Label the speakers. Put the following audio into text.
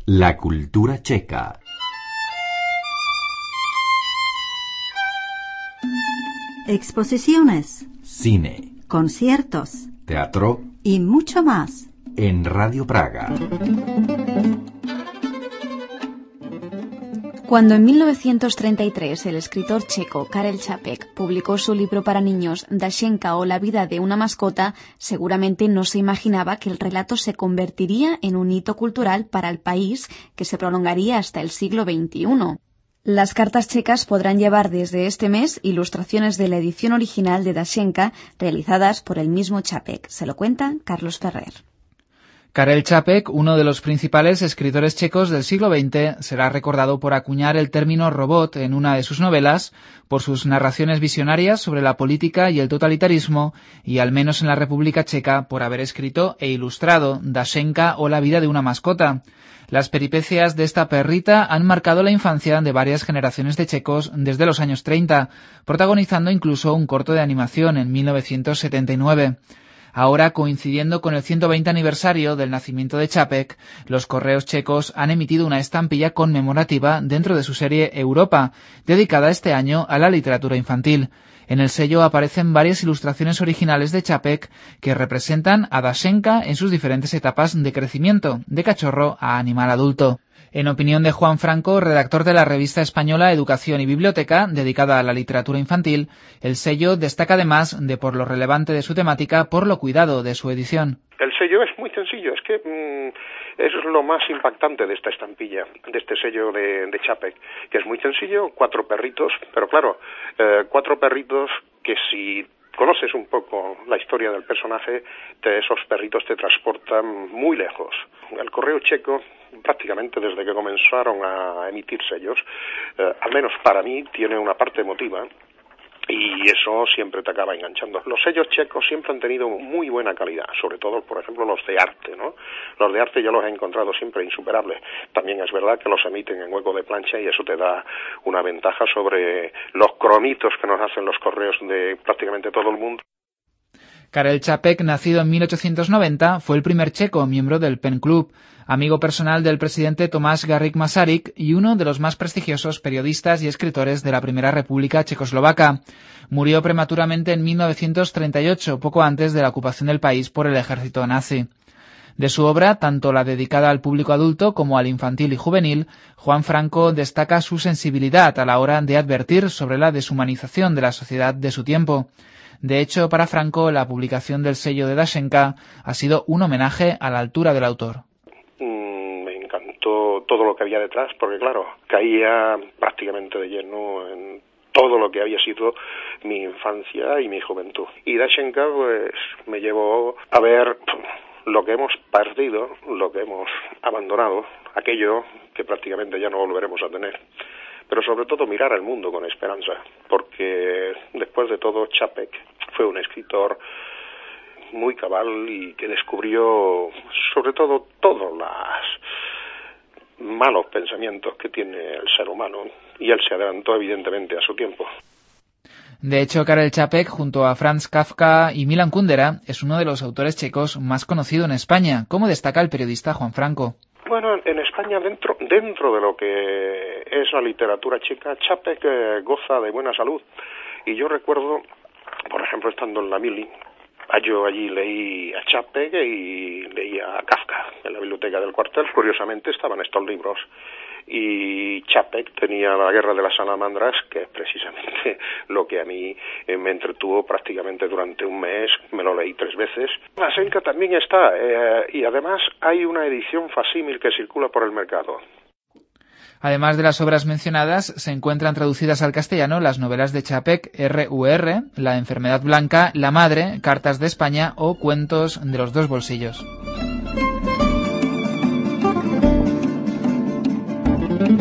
Speaker 1: La cultura checa.
Speaker 2: Exposiciones,
Speaker 1: Cine,
Speaker 2: conciertos
Speaker 1: teatro
Speaker 2: y mucho más.
Speaker 1: en Radio Praga.
Speaker 3: Cuando en 1933 el escritor checo Karel Čapek publicó su libro para niños Dashenka o la vida de una mascota, seguramente no se imaginaba que el relato se convertiría en un hito cultural para el país que se prolongaría hasta el siglo XXI. Las cartas checas podrán llevar desde este mes ilustraciones de la edición original de Dashenka realizadas por el mismo Čapek. Se lo cuenta Carlos Ferrer.
Speaker 4: Karel Čapek, uno de los principales escritores checos del siglo XX, será recordado por acuñar el término robot en una de sus novelas, por sus narraciones visionarias sobre la política y el totalitarismo, y al menos en la República Checa por haber escrito e ilustrado Dashenka o la vida de una mascota. Las peripecias de esta perrita han marcado la infancia de varias generaciones de checos desde los años 30, protagonizando incluso un corto de animación en 1979. Ahora, coincidiendo con el 120 aniversario del nacimiento de Čapek, los correos checos han emitido una estampilla conmemorativa dentro de su serie Europa, dedicada este año a la literatura infantil. En el sello aparecen varias ilustraciones originales de Čapek que representan a Dashenka en sus diferentes etapas de crecimiento, de cachorro a animal adulto. En opinión de Juan Franco, redactor de la revista española Educación y Biblioteca, dedicada a la literatura infantil, el sello destaca además de por lo relevante de su temática, por lo cuidado de su edición.
Speaker 5: El sello es muy sencillo, es que eso es lo más impactante de esta estampilla, de este sello de Čapek, que es muy sencillo, 4 perritos, pero claro, 4 perritos que si conoces un poco la historia del personaje, esos perritos te transportan muy lejos. El correo checo, prácticamente desde que comenzaron a emitir sellos, al menos para mí, tiene una parte emotiva, y eso siempre te acaba enganchando. Los sellos checos siempre han tenido muy buena calidad, sobre todo, por ejemplo, los de arte, ¿no? Los de arte yo los he encontrado siempre insuperables. También es verdad que los emiten en hueco de plancha y eso te da una ventaja sobre los cromitos que nos hacen los correos de prácticamente todo el mundo.
Speaker 4: Karel Čapek, nacido en 1890, fue el primer checo miembro del Pen Club, amigo personal del presidente Tomás Garrigue Masaryk y uno de los más prestigiosos periodistas y escritores de la Primera República Checoslovaca. Murió prematuramente en 1938, poco antes de la ocupación del país por el ejército nazi. De su obra, tanto la dedicada al público adulto como al infantil y juvenil, Juan Franco destaca su sensibilidad a la hora de advertir sobre la deshumanización de la sociedad de su tiempo. De hecho, para Franco, la publicación del sello de Dashenka ha sido un homenaje a la altura del autor.
Speaker 5: Me encantó todo lo que había detrás, porque claro, caía prácticamente de lleno en todo lo que había sido mi infancia y mi juventud. Y Dashenka pues me llevó a ver lo que hemos perdido, lo que hemos abandonado, aquello que prácticamente ya no volveremos a tener. Pero sobre todo mirar al mundo con esperanza, porque después de todo Čapek fue un escritor muy cabal y que descubrió sobre todo todos los malos pensamientos que tiene el ser humano, y él se adelantó evidentemente a su tiempo.
Speaker 4: De hecho, Karel Čapek, junto a Franz Kafka y Milan Kundera, es uno de los autores checos más conocido en España, como destaca el periodista Juan Franco.
Speaker 5: Bueno, en España, dentro de lo que es la literatura checa, Čapek goza de buena salud. Y yo recuerdo, por ejemplo, estando en la Mili, yo allí leí a Čapek y leí a Kafka en la biblioteca del cuartel. Curiosamente estaban estos libros. Y Čapek tenía La guerra de las salamandras, que es precisamente lo que a mí me entretuvo prácticamente durante un mes. Me lo leí 3 veces. Dashenka también está, y además hay una edición facsímil que circula por el mercado.
Speaker 4: Además de las obras mencionadas, se encuentran traducidas al castellano las novelas de Čapek, R.U.R., La enfermedad blanca, La madre, Cartas de España o Cuentos de los 2 bolsillos.